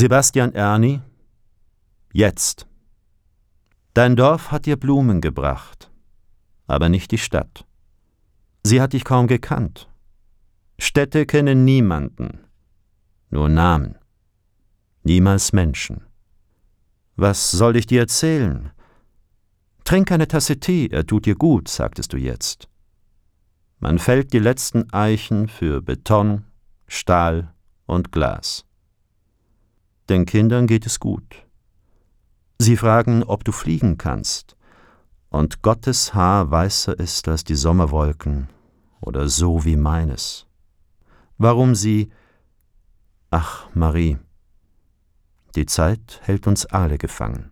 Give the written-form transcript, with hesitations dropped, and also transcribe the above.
Sebastian Erni, jetzt. Dein Dorf hat dir Blumen gebracht, aber nicht die Stadt. Sie hat dich kaum gekannt. Städte kennen niemanden, nur Namen, niemals Menschen. Was soll ich dir erzählen? Trink eine Tasse Tee, er tut dir gut, sagtest du jetzt. Man fällt die letzten Eichen für Beton, Stahl und Glas. Den Kindern geht es gut. Sie fragen, ob du fliegen kannst, und Gottes Haar weißer ist als die Sommerwolken oder so wie meines. Warum sie... Ach, Marie, die Zeit hält uns alle gefangen.